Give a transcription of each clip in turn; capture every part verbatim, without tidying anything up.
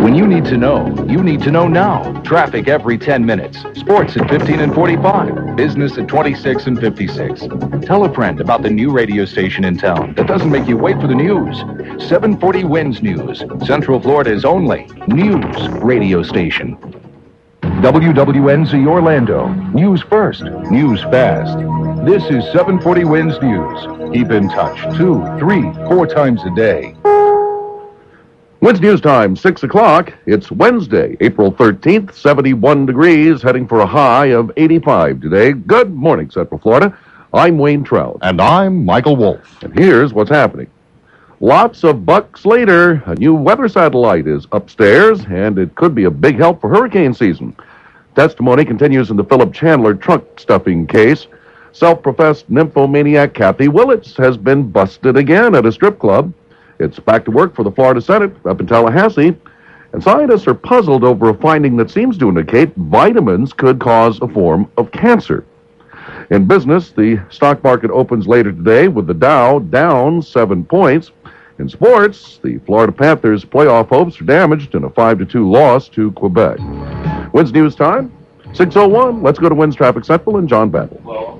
When you need to know, you need to know now. Traffic every ten minutes. Sports at fifteen and forty-five. Business at twenty-six and fifty-six. Tell a friend about the new radio station in town that doesn't make you wait for the news. seven forty Wins News. Central Florida's only news radio station. W W N Z Orlando. News first. News fast. This is seven forty Wins News. Keep in touch two, three, four times a day. Wins News time, six o'clock. It's Wednesday, April thirteenth, seventy-one degrees, heading for a high of eighty-five today. Good morning, Central Florida. I'm Wayne Trout. And I'm Michael Wolf. And here's what's happening. Lots of bucks later, a new weather satellite is upstairs, and it could be a big help for hurricane season. Testimony continues in the Philip Chandler trunk stuffing case. Self-professed nymphomaniac Kathy Willits has been busted again at a strip club. It's back to work for the Florida Senate up in Tallahassee, and scientists are puzzled over a finding that seems to indicate vitamins could cause a form of cancer. In business, the stock market opens later today with the Dow down seven points. In sports, the Florida Panthers' playoff hopes are damaged in a five to two loss to Quebec. Wins News time, six oh one. Let's go to Wins Traffic Central and John Battle.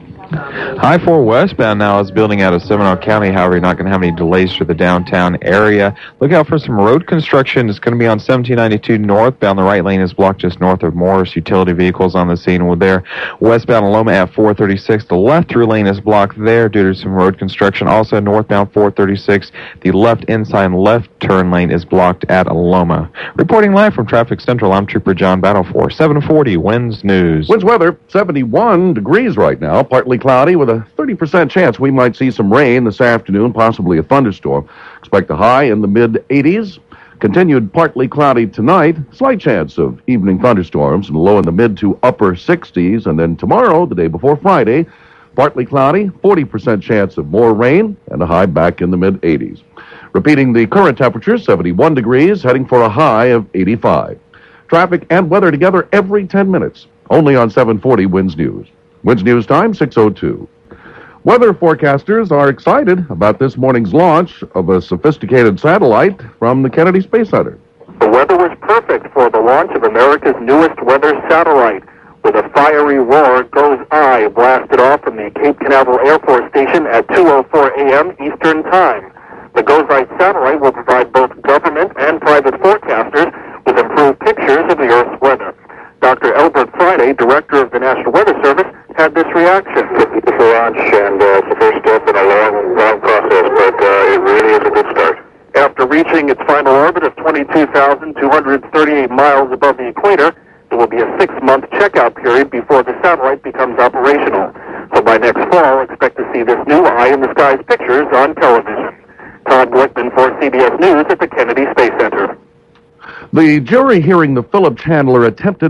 I four westbound now is building out of Seminole County. However, you're not going to have any delays for the downtown area. Look out for some road construction. It's going to be on seventeen ninety-two northbound. The right lane is blocked just north of Morris. Utility vehicles on the scene with there. Westbound Loma at four thirty-six. The left through lane is blocked there due to some road construction. Also northbound four thirty-six. The left inside left turn lane is blocked at Loma. Reporting live from Traffic Central, I'm Trooper John Battle for seven forty Wins News. Wins weather, seventy-one degrees right now, partly cloudy with a thirty percent chance we might see some rain this afternoon, possibly a thunderstorm. Expect a high in the mid eighties. Continued partly cloudy tonight, slight chance of evening thunderstorms, and low in the mid to upper sixties. And then tomorrow, the day before Friday, partly cloudy, forty percent chance of more rain, and a high back in the mid eighties. Repeating the current temperature, seventy-one degrees, heading for a high of eighty-five. Traffic and weather together every ten minutes, only on seven forty Wins News. Wins News time, six oh two. Weather forecasters are excited about this morning's launch of a sophisticated satellite from the Kennedy Space Center. The weather was perfect for the launch of America's newest weather satellite. With a fiery roar, GOES-I blasted off from the Cape Canaveral Air Force Station at two oh four a.m. Eastern Time. The GOES-I satellite will provide both government and private forecasters with improved pictures of the Earth's weather. Doctor Albert Friday, director of the National Weather Service, had this reaction. It's a launch, and uh, it's the first step in a long, long process, but uh, it really is a good start. After reaching its final orbit of twenty-two thousand two hundred thirty-eight miles above the equator, there will be a six-month checkout period before the satellite becomes operational. So by next fall, expect to see this new eye-in-the-skies pictures on television. Todd Glickman for C B S News at the Kennedy Space Center. The jury hearing the Philip Chandler attempted